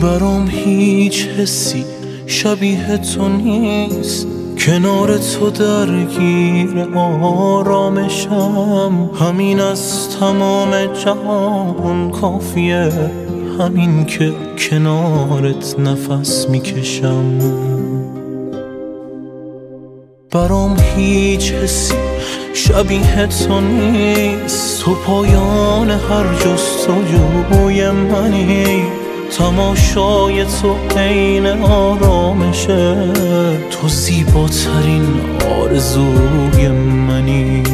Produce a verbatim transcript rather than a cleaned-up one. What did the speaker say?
برام هیچ حسی شبیه تو نیست، کنار تو درگیر آرامشم. همین از تمام جهان کافیه، همین که کنارت نفس میکشم. برام هیچ حسی شبیه تو نیست، تو پایان هر جستجوی منی. تماشای تو عین آرامشه، تو زیباترین آرزوی منی.